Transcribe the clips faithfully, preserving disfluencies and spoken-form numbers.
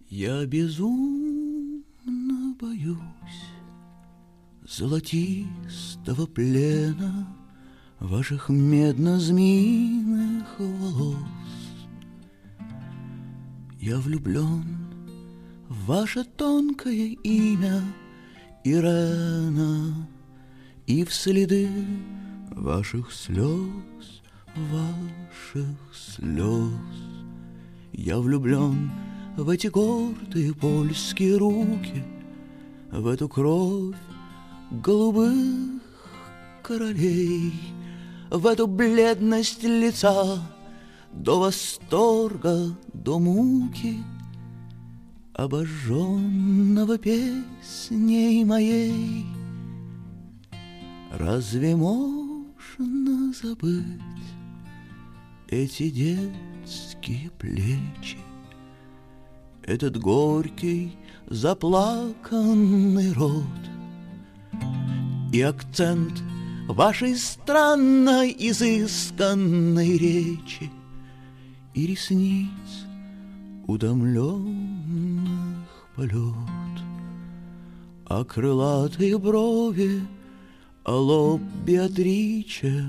Я безумно боюсь золотистого плена ваших медно-змеиных волос. Я влюблен в ваше тонкое имя Ирена и в следы ваших слез, ваших слез. Я влюблен в эти гордые польские руки, в эту кровь голубых королей, в эту бледность лица до восторга, до муки, обожженного песней моей. Разве можно забыть эти детские плечи, этот горький заплаканный рот и акцент вашей странной изысканной речи и ресниц утомленных полет, а крылатые брови, а лоб Беатриче,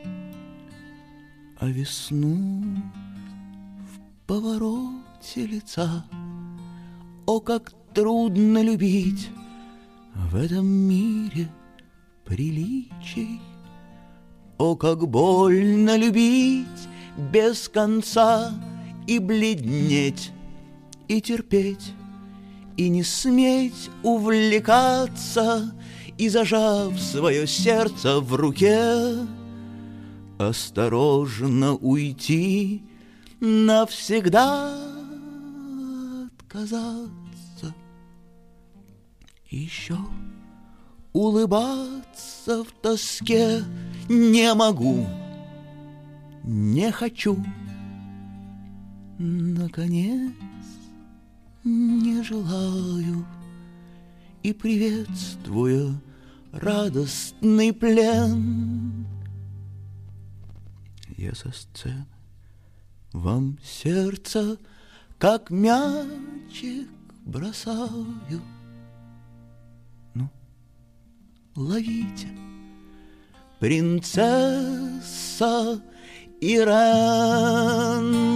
а весну в повороте лица. О, как трудно любить в этом мире приличий! О, как больно любить без конца и бледнеть, и терпеть, и не сметь увлекаться, и, зажав свое сердце в руке, осторожно уйти, навсегда отказаться. Еще улыбаться в тоске не могу, не хочу. Наконец, не желаю, и, приветствуя радостный плен, я со сцены вам сердце, как мячик, бросаю. Ну, ловите, принцесса Ирен.